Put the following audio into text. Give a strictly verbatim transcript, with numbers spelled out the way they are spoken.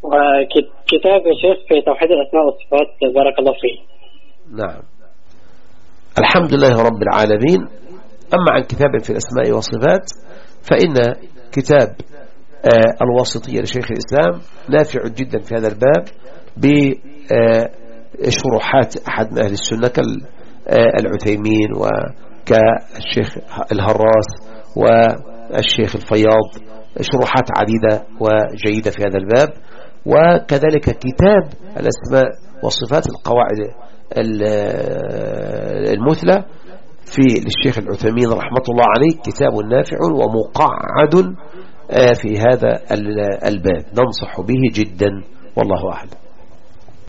وكتاب يا شيخ في توحيد الأسماء والصفات، بارك الله فيه. نعم، الحمد لله رب العالمين. أما عن كتاب في الأسماء والصفات فإن كتاب الواسطية لشيخ الإسلام نافع جدا في هذا الباب بشروحات أحد من أهل السنة كالعثيمين وكالشيخ الهراس والشيخ الفياض، شروحات عديدة وجيدة في هذا الباب. وكذلك كتاب الأسماء والصفات القواعد المثلى في للشيخ العثيمين رحمة الله عليه، كتاب نافع ومقعد في هذا الباب، ننصح به جدا، والله أعلم.